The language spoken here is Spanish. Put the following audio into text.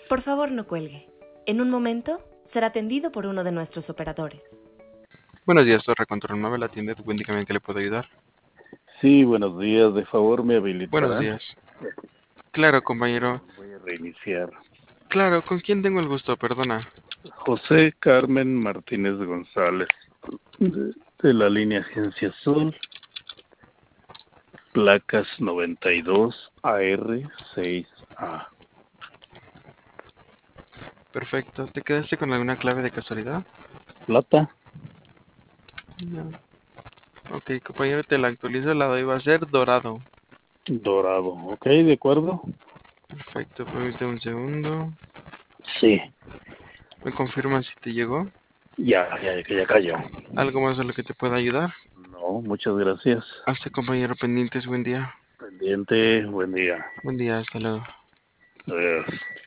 Por favor, no cuelgue. En un momento será atendido por uno de nuestros operadores. Buenos días, Torre Control 9, la tienda. Dígame en qué le puedo ayudar. Sí, buenos días. De favor, ¿me Buenos habilitarán? días. Claro, compañero. Voy a reiniciar. Claro, ¿con quién tengo el gusto? Perdona. José Carmen Martínez González, de la línea Agencia Sol, placas 92 AR6A. Perfecto. ¿Te quedaste con alguna clave de casualidad? Plata, No. Ok, compañero, te la actualizo. La de hoy va a ser dorado. dorado. ¿Ok? ¿De acuerdo? Perfecto, permíteme un segundo. Sí, ¿Me confirmas si te llegó? ya cayó. ¿Algo más de lo que te pueda ayudar? No, muchas gracias. Hasta compañero pendientes, buen día. Pendiente, buen día. Buen día, hasta luego. Adiós.